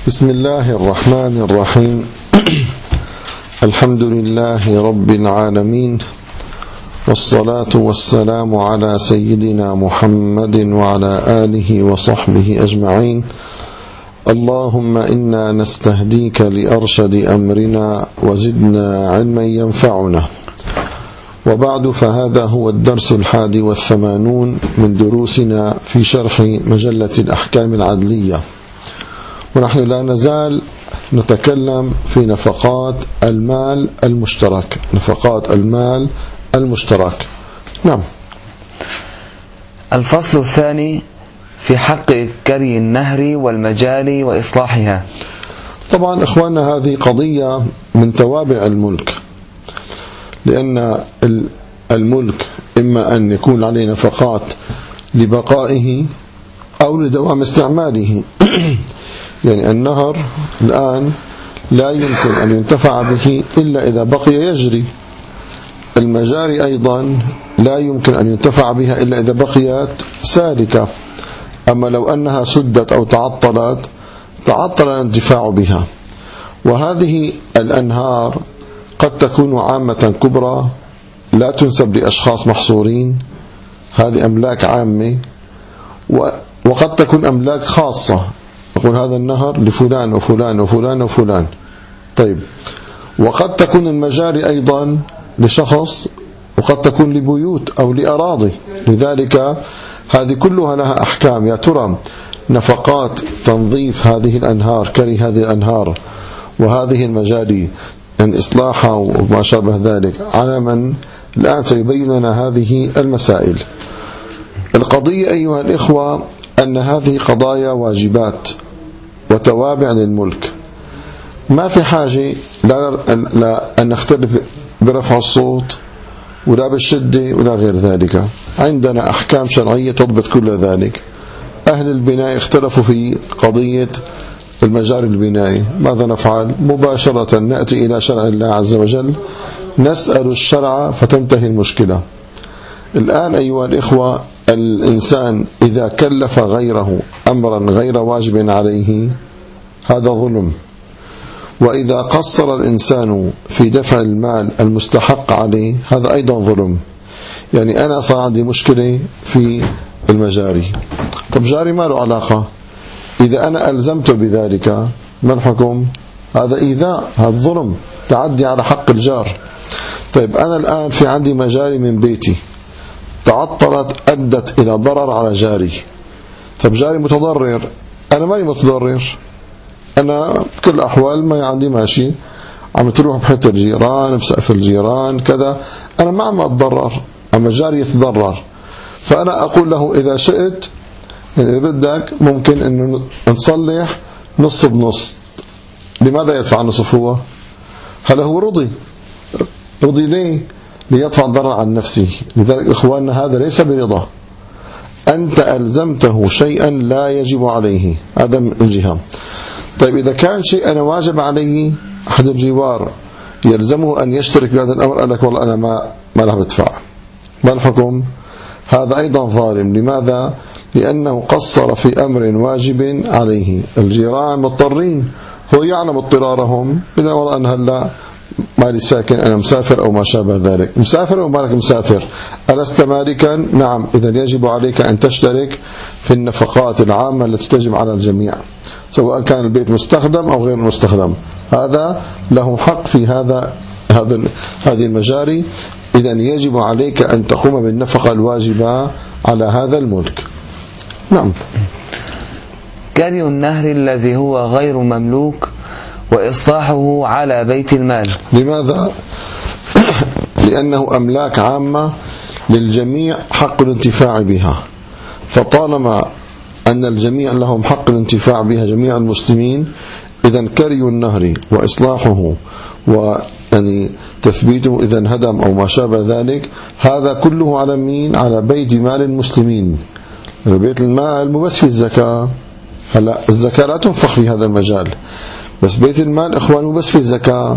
بسم الله الرحمن الرحيم. الحمد لله رب العالمين، والصلاة والسلام على سيدنا محمد وعلى آله وصحبه أجمعين. اللهم إنا نستهديك لأرشد أمرنا وزدنا علما ينفعنا. وبعد، فهذا هو الدرس 81 من دروسنا في شرح مجلة الأحكام العدلية، ونحن لا نزال نتكلم في نفقات المال المشترك. نفقات المال المشترك. نعم. الفصل الثاني في حق كري النهر والمجاري وإصلاحها. طبعا إخواننا، هذه قضية من توابع الملك، لأن الملك إما أن يكون عليه نفقات لبقائه أو لدوام استعماله. يعني النهر الآن لا يمكن أن ينتفع به إلا إذا بقي يجري. المجاري أيضا لا يمكن أن ينتفع بها إلا إذا بقيت سالكة. أما لو أنها سدت أو تعطل الانتفاع بها. وهذه الأنهار قد تكون عامة كبرى لا تنسب لأشخاص محصورين، هذه أملاك عامة، وقد تكون أملاك خاصة، يقول هذا النهر لفلان وفلان وفلان وفلان. طيب، وقد تكون المجاري أيضا لشخص، وقد تكون لبيوت أو لأراضي. لذلك هذه كلها لها أحكام. يا ترى نفقات تنظيف هذه الأنهار، كري هذه الأنهار وهذه المجاري، أن إصلاحها وما شابه ذلك، على من الآن سيبين لنا هذه المسائل. القضية أيها الإخوة أن هذه قضايا واجبات وتوابع للملك. ما في حاجة لا أن نختلف برفع الصوت ولا بالشدة ولا غير ذلك. عندنا أحكام شرعية تضبط كل ذلك. أهل البناء اختلفوا في قضية المجاري البنائي، ماذا نفعل؟ مباشرة نأتي إلى شرع الله عز وجل، نسأل الشرع فتنتهي المشكلة. الآن أيها الإخوة، الإنسان إذا كلف غيره أمرا غير واجب عليه هذا ظلم. وإذا قصر الإنسان في دفع المال المستحق عليه هذا أيضا ظلم. يعني أنا صار عندي مشكلة في المجاري، طب جاري ما له علاقة، إذا أنا ألزمته بذلك ما الحكم؟ هذا إيذاء، هذا ظلم، تعدي على حق الجار. طيب، أنا الآن في عندي مجاري من بيتي تعطلت، أدت إلى ضرر على جاري. طب جاري متضرر، أنا ماني متضرر، أنا بكل الأحوال ما عندي ماشي، عم تروح بحيث الجيران، بسقف الجيران كذا، أنا ما عم أتضرر، أما جاري يتضرر. فأنا أقول له إذا شئت، إذا بدك ممكن أنه نصلح نص بنص. لماذا يدفع نصف هو؟ هل هو رضي ليه؟ ليدفع الضرر عن نفسه. لذلك إخواننا هذا ليس برضا، أنت ألزمته شيئا لا يجب عليه، هذا من الجهة. طيب، إذا كان شيء أنا واجب عليه، أحد الجوار يلزمه أن يشترك بهذا الأمر، قال لك والله أنا ما له بدفع، ما الحكم؟ هذا أيضا ظالم. لماذا؟ لأنه قصر في أمر واجب عليه. الجيران مضطرين، هو يعلم اضطرارهم، بلا والله أن هلا مالي ساكن، أنا مسافر أو ما شابه ذلك. مسافر أو مالك مسافر، ألست مالكا؟ نعم. إذن يجب عليك أن تشترك في النفقات العامة التي تجب على الجميع، سواء كان البيت مستخدم أو غير مستخدم. هذا له حق في هذه المجاري. إذن يجب عليك أن تقوم بالنفقة الواجبة على هذا الملك. نعم. كري النهر الذي هو غير مملوك وإصلاحه على بيت المال. لماذا؟ لأنه أملاك عامة للجميع، حق الانتفاع بها. فطالما أن الجميع لهم حق الانتفاع بها، جميع المسلمين، إذن كري النهر وإصلاحه ويعني تثبيته إذا هدم أو ما شابه ذلك، هذا كله على مين؟ على بيت مال المسلمين. بيت المال مو بس في الزكاة، هلا الزكاة لا تنفق في هذا المجال، بس بيت المال إخوانه بس في الزكاة،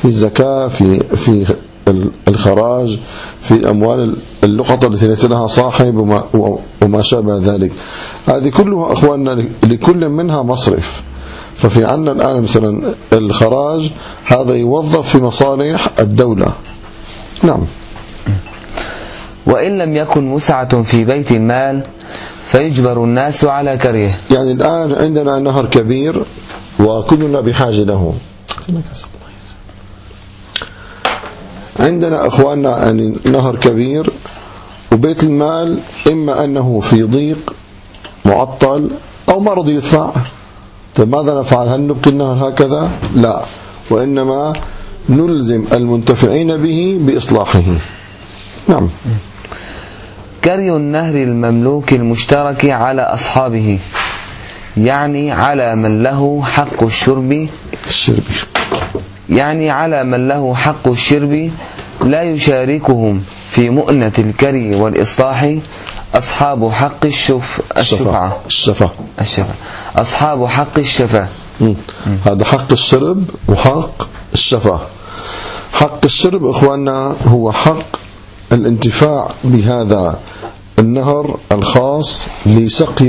في الخراج، في الأموال اللقطة التي ليس لها صاحب وما شابه ذلك. هذه كلها أخواننا لكل منها مصرف. ففي عنا الآن مثلا الخراج هذا يوظف في مصالح الدولة. نعم. وإن لم يكن مسعة في بيت المال فيجبر الناس على كريه. يعني الآن عندنا نهر كبير وكلنا بحاجة له. عندنا أخواننا يعني نهر كبير وبيت المال إما أنه في ضيق معطل أو ما رضي يدفع. طيب ماذا نفعل؟ هل نبقي النهر هكذا؟ لا، وإنما نلزم المنتفعين به بإصلاحه. نعم. كري النهر المملوك المشترك على أصحابه، يعني على من له حق الشرب يعني على من له حق الشرب لا يشاركهم في مؤنة الكري والإصلاح أصحاب حق الشفعة. أصحاب حق الشفاء. هذا حق الشرب وحق الشفاء. حق الشرب إخواننا هو حق الانتفاع بهذا النهر الخاص لسقي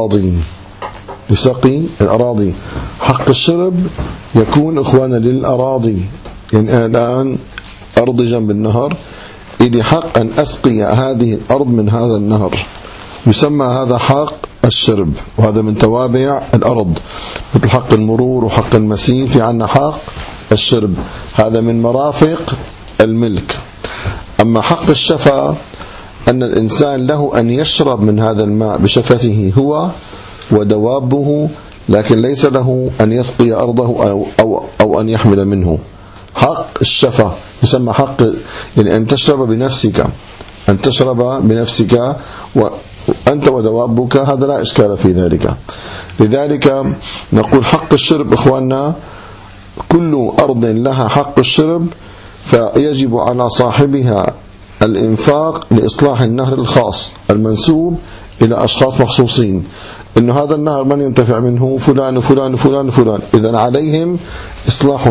الأراضي. حق الشرب يكون إخواننا للأراضي، يعني الآن أرض جنب النهر إلي حق أن أسقي هذه الأرض من هذا النهر، يسمى هذا حق الشرب، وهذا من توابع الأرض مثل حق المرور وحق المسير. في عنا حق الشرب، هذا من مرافق الملك. أما حق الشفا أن الإنسان له أن يشرب من هذا الماء بشفته هو ودوابه، لكن ليس له أن يسقي أرضه أو أن يحمل منه. حق الشفا يسمى حق، يعني أن تشرب بنفسك وأنت ودوابك، هذا لا إشكال في ذلك. لذلك نقول حق الشرب إخواننا كل أرض لها حق الشرب، فيجب على صاحبها الإنفاق لإصلاح النهر الخاص المنسوب إلى أشخاص مخصوصين، إنه هذا النهر من ينتفع منه فلان وفلان وفلان وفلان، إذن عليهم إصلاح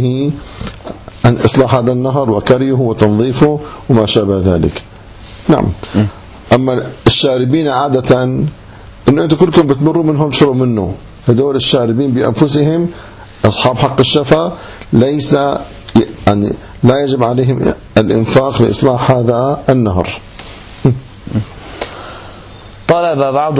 هذا النهر وكريه وتنظيفه وما شابه ذلك. نعم. أما الشاربين عادة إنه أنتم كلكم بتمروا منهم شروا منه، هذول الشاربين بأنفسهم أصحاب حق الشفا ليس يعني لا يجب عليهم الإنفاق لإصلاح هذا النهر. طلب بعض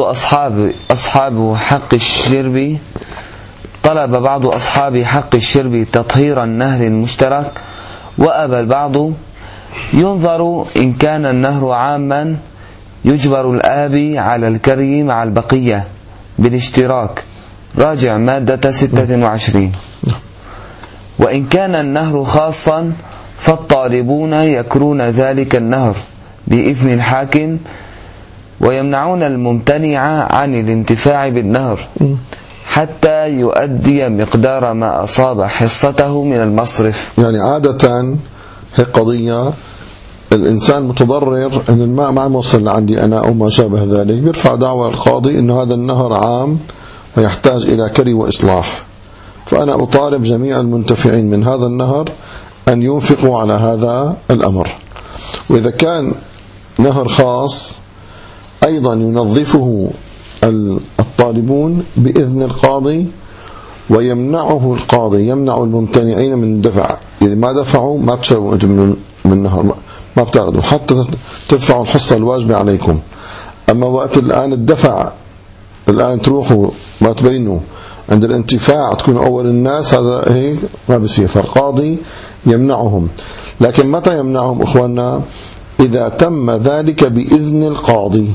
أصحاب حق الشرب تطهير النهر المشترك، وأبى البعض. ينظر إن كان النهر عاما يجبر الآبي على الكري مع البقية بالاشتراك، راجع مادة 26. وإن كان النهر خاصا فالطالبون يكرون ذلك النهر بإذن الحاكم، ويمنعون الممتنع عن الانتفاع بالنهر حتى يؤدي مقدار ما أصاب حصته من المصرف. يعني عادة هي قضية الإنسان متضرر أن الماء ما موصل لعندي أنا أو ما شابه ذلك، بيرفع دعوى القاضي أن هذا النهر عام ويحتاج إلى كري وإصلاح، فأنا أطالب جميع المنتفعين من هذا النهر أن ينفقوا على هذا الأمر. وإذا كان نهر خاص أيضا ينظفه الطالبون بإذن القاضي، ويمنعه القاضي، يمنع الممتنعين من الدفع. إذا ما دفعوا ما تشربوا أنتم من النهر، ما بتاخذوا حتى تدفعوا الحصة الواجبة عليكم. أما وقت الآن الدفع، الآن تروحوا ما تبينوا عند الانتفاع تكونوا أول الناس، هذا هيك ما بصير، فالقاضي يمنعهم. لكن متى يمنعهم إخواننا؟ إذا تم ذلك بإذن القاضي،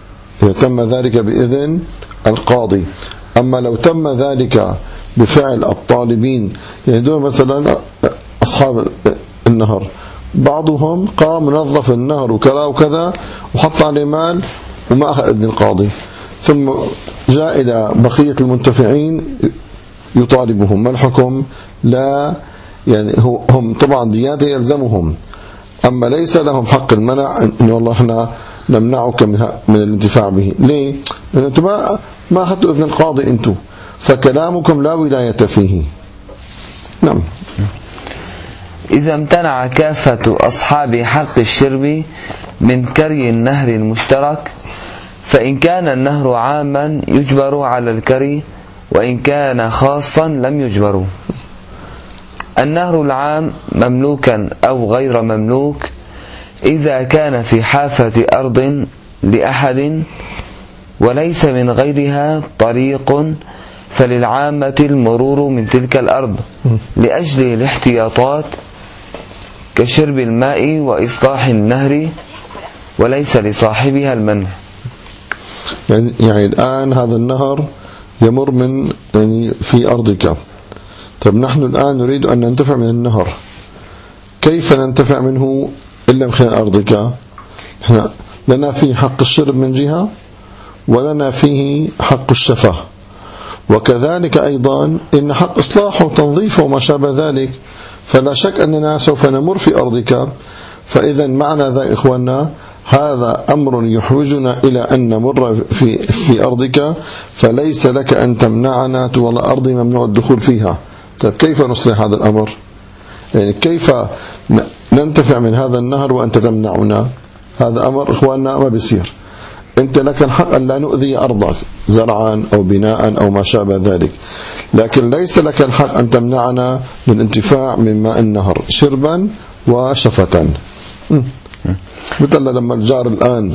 أما لو تم ذلك بفعل الطالبين، يعني دول مثلا أصحاب النهر بعضهم قام نظف النهر وكذا وحط عليه مال وما أخذ إذن القاضي، ثم جاء إلى بقية المنتفعين يطالبهم. ما الحكم؟ لا، يعني هم طبعا ديانة يلزمهم، أما ليس لهم حق المنع إن والله إحنا نمنعك من الانتفاع به. ليه؟ لأن أنتم ما أخذتوا إذن القاضي أنتم، فكلامكم لا ولاية فيه. نعم. إذا امتنع كافة أصحاب حق الشرب من كري النهر المشترك، فإن كان النهر عاما يجبر على الكري وإن كان خاصا لم يجبروا. النهر العام مملوكا أو غير مملوك إذا كان في حافة أرض لأحد وليس من غيرها طريق فللعامة المرور من تلك الأرض لأجل الاحتياطات كشرب الماء وإصلاح النهر وليس لصاحبها المنع. يعني الآن هذا النهر يمر من في أرضك. طب نحن الآن نريد أن ننتفع من النهر، كيف ننتفع منه إلا من خلال أرضك؟ لنا فيه حق الشرب من جهة ولنا فيه حق الشفاة، وكذلك أيضا إن حق إصلاحه وتنظيفه وما شابه ذلك. فلا شك أننا سوف نمر في أرضك، فإذا معنى ذا إخواننا هذا أمر يحوجنا إلى أن نمر في أرضك، فليس لك أن تمنعنا ولا أرض ممنوع الدخول فيها. طيب كيف نصلح هذا الأمر؟ يعني كيف ننتفع من هذا النهر وأنت تمنعنا؟ هذا أمر إخواننا ما بيصير. أنت لك الحق أن لا نؤذي أرضك زرعا أو بناء أو ما شابه ذلك، لكن ليس لك الحق أن تمنعنا من الانتفاع من ماء النهر شربا وشفة. مثل لما الجار الآن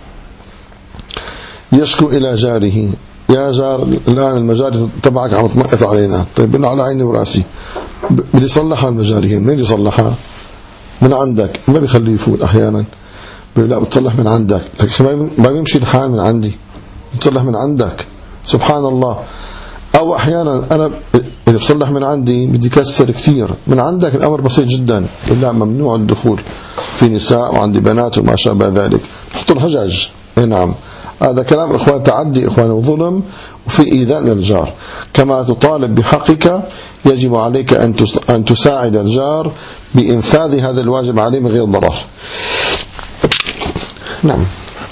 يشكو إلى جاره: يا جار الآن المجاري تبعك عم تمقط علينا. طيب بالله على عيني وراسي، بدي صلحها المجاري. مين يصلحها؟ من عندك. ما بيخليه يفوت أحيانا، لا بتصلح من عندك، لكن ما بيمشي الحال من عندي، بتصلح من عندك. سبحان الله. أو أحيانا أنا إذا بصلح من عندي بدي كسر كتير، من عندك الأمر بسيط جدا، لا ممنوع الدخول، في نساء وعندي بنات وما شابه ذلك، تحطوا الحجج. نعم، هذا كلام إخوان تعدي إخوان وظلم وفي إيذاء للجار. كما تطالب بحقك يجب عليك أن تساعد الجار بإنفاذ هذا الواجب عليه من غير ضرر. نعم.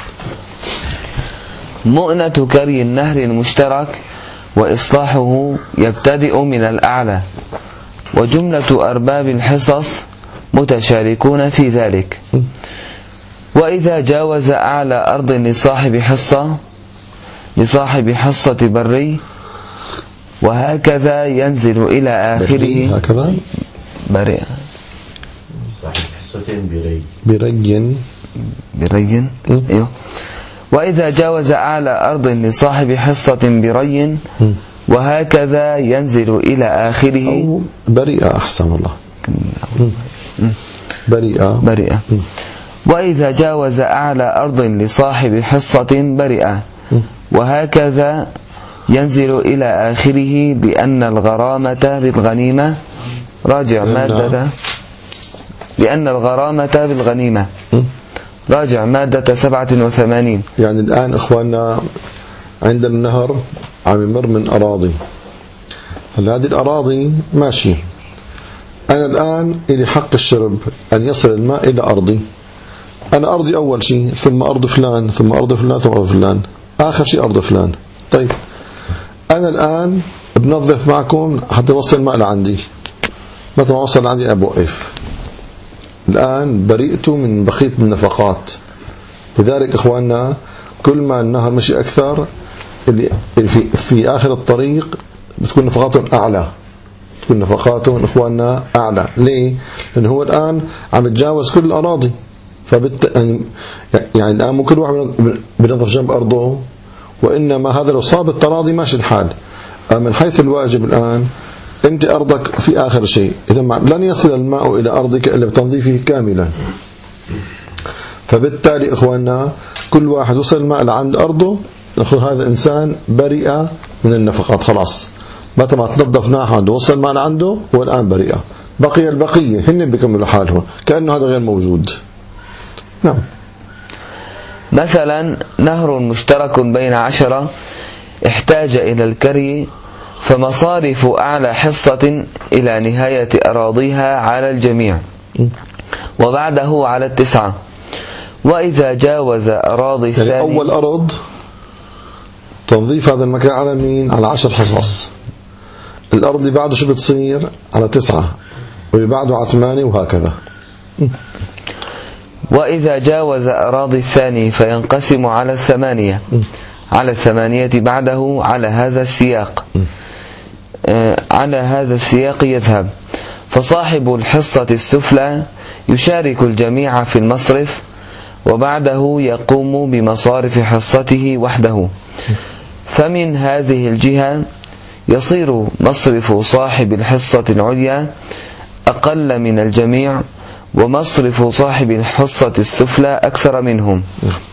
مؤنة كري النهر المشترك وإصلاحه يبتدئ من الأعلى، وجملة أرباب الحصص متشاركون في ذلك. وإذا جاوز أعلى أرض لصاحب حصة بري وهكذا ينزل إلى آخره. هكذا بري صاحب حصة بري. أيوه. وإذا جاوز أعلى أرض لصاحب حصة بري وهكذا ينزل إلى آخره. أو بريئة أحسن الله. بريئة. وإذا جاوز أعلى أرض لصاحب حصة بريئة وهكذا ينزل إلى آخره بأن الغرامة بالغنيمة راجع مادة، لأن الغرامة بالغنيمة راجع مادة 87. يعني الآن إخواننا عندنا النهر عم يمر من أراضي، هذه الأراضي ماشي، أنا الآن إلي حق الشرب أن يصل الماء إلى أرضي. أنا أرضي أول شيء، ثم أرض فلان، ثم أرض فلان، ثم أرض فلان، آخر شيء أرض فلان. طيب أنا الآن بنظف معكم حتى يوصل الماء لعندي، متى ما وصل لعندي أنا بوقف. الآن بريئت من بقية النفقات. لذلك إخواننا كل ما النهر مشي أكثر، اللي في آخر الطريق بتكون نفقاتهم أعلى، تكون نفقاتهم إخواننا أعلى. ليه؟ لأنه هو الآن عم يتجاوز كل الأراضي، يعني الآن مو كل واحد بنظف جنب أرضه، وإنما هذا لو صاب التراضي ماشي الحال. من حيث الواجب الآن أنت أرضك في آخر شيء، إذا لن يصل الماء إلى أرضك إلا بتنظيفه كاملا. فبالتالي إخواننا كل واحد وصل الماء لعند أرضه، نقول هذا إنسان بريئة من النفقات. خلاص متى ما تنظف ناحه وصل الماء لعنده هو الآن بريئة. بقي البقية هن بيكملوا حالهم كأنه هذا غير موجود. نعم. مثلا نهر مشترك بين 10 احتاج إلى الكري، فمصارف أعلى حصة إلى نهاية أراضيها على الجميع وبعده على 9. وإذا جاوز أراضي الثاني، يعني أول أرض تنظيف هذا المكان على مين؟ على 10 حصص. الأرض اللي بعده شو بتصير؟ على 9، واللي بعده على 8، وهكذا. وإذا جاوز أراضي الثاني فينقسم على 8 على 8 بعده على هذا السياق يذهب. فصاحب الحصة السفلى يشارك الجميع في المصرف، وبعده يقوم بمصارف حصته وحده. فمن هذه الجهة يصير مصرف صاحب الحصة العليا أقل من الجميع، ومصرف صاحب الحصة السفلى أكثر منهم.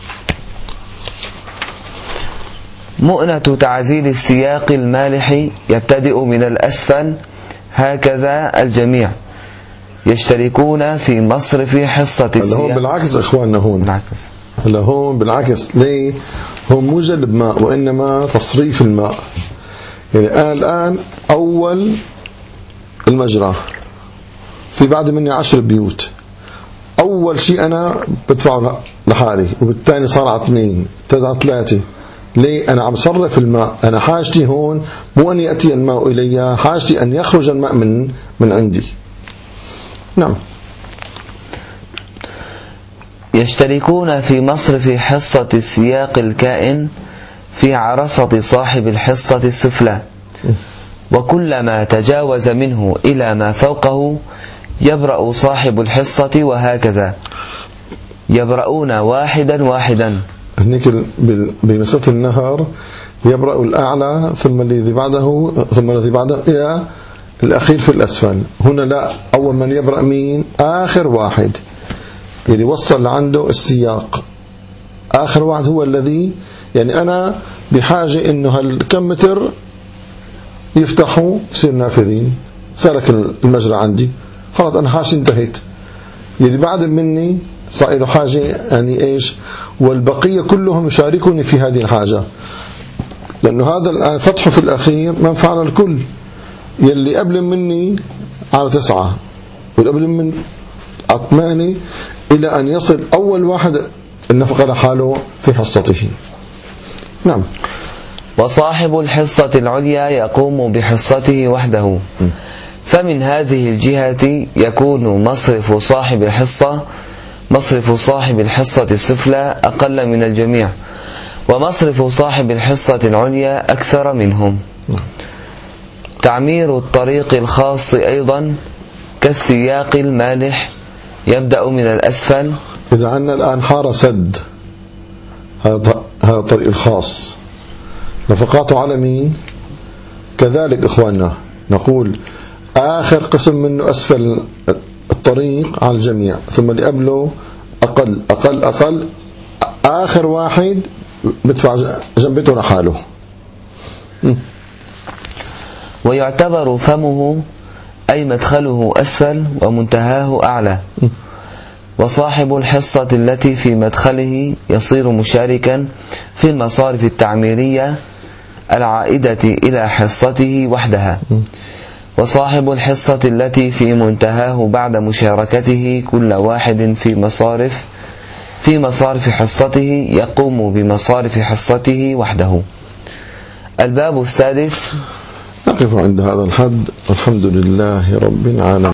مؤنة تعزيل السياق المالح يبتدئ من الأسفل، هكذا الجميع يشتركون في مصرف حصة السياق. هون بالعكس إخواننا، هون بالعكس. ليه؟ هون مو جلب ماء وإنما تصريف الماء. يعني الآن أول المجرى في بعد مني 10 بيوت، أول شيء أنا بدفعه لحالي، وبالتالي صار على 2 على 3. ليه؟ أنا عم صرف الماء. أنا حاجتي هون مو أن يأتي الماء إلي، حاجتي أن يخرج الماء من عندي. نعم. يشتركون في مصرف حصة السياق الكائن في عرصة صاحب الحصة السفلى، وكلما تجاوز منه إلى ما فوقه يبرأ صاحب الحصة، وهكذا يبرؤون واحدا واحدا. هنيك بمسة النهر يبرأ الأعلى ثم الذي بعده ثم الذي بعده إلى الأخير في الأسفل. هنا لا، أول من يبرأ مين؟ آخر واحد، يعني وصل عنده السياق. آخر واحد هو الذي، يعني أنا بحاجة إنه هالكم متر يفتحوا يصير نافذين، سلك المجرى عندي، خلاص أنا حاجة انتهيت. يعني بعد مني صار له حاجة، يعني إيش؟ والبقية كلهم يشاركوني في هذه الحاجة، لأنه هذا الآن فتحه في الأخير منفعنا الكل. يلي قبل مني على 9، واللي قبل من على 8، إلى أن يصل أول واحد النفقة لحاله في حصته. نعم. وصاحب الحصة العليا يقوم بحصته وحده. فمن هذه الجهة يكون مصرف صاحب الحصة السفلى أقل من الجميع، ومصرف صاحب الحصة العليا أكثر منهم. تعمير الطريق الخاص أيضا كالسياق المالح يبدأ من الأسفل. إذا عندنا الآن حارة سد، هذا الطريق الخاص نفقاته على مين؟ كذلك إخواننا نقول آخر قسم منه أسفل الطريق على الجميع، ثم اللي قبله أقل أقل أقل، آخر واحد بدفع جنبته لحاله. ويعتبر فمه أي مدخله أسفل ومنتهاه أعلى. وصاحب الحصة التي في مدخله يصير مشاركا في المصارف التعميرية العائدة إلى حصته وحدها. وصاحب الحصة التي في منتهاه بعد مشاركته كل واحد في مصارف حصته يقوم بمصارف حصته وحده. الباب السادس. نقف عند هذا الحد، والحمد لله رب العالمين.